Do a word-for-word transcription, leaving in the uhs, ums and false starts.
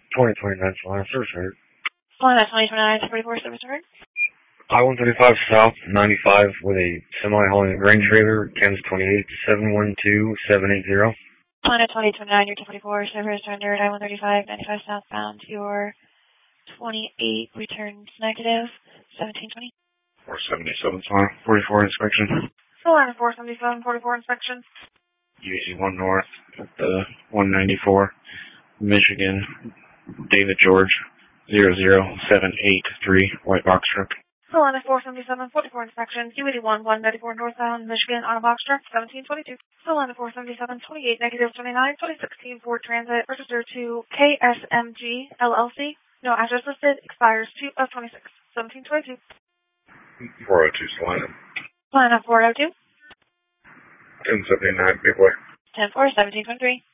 twenty twenty-nine Solana service record. Solana twenty twenty-nine forty-four service record. I one thirty-five South ninety-five with a semi hauling a grain trailer, Kansas twenty-eight seven one two seven eight zero. Solana twenty twenty-nine, your two forty-four, service rendered, I one thirty-five ninety-five southbound, your twenty-eight returns negative, seventeen twenty. four seventy-seven Solana, forty-four inspection. Solana four seventy-seven forty-four inspection. U Z one North at the one ninety-four, Michigan, David George, zero zero seven eight three, white box truck. Solana four seventy-seven forty-four inspection, U eighty-one one ninety-four northbound, Michigan, on a box truck, seventeen twenty-two. Solana four seventy-seven twenty-eight negative twenty-nine, twenty sixteen Ford Transit, registered to K S M G L L C. No address listed, expires two of twenty-six, seventeen twenty-two. four oh two Solana. Solana four oh two. ten seventy-nine, big boy. ten four, seventeen twenty-three.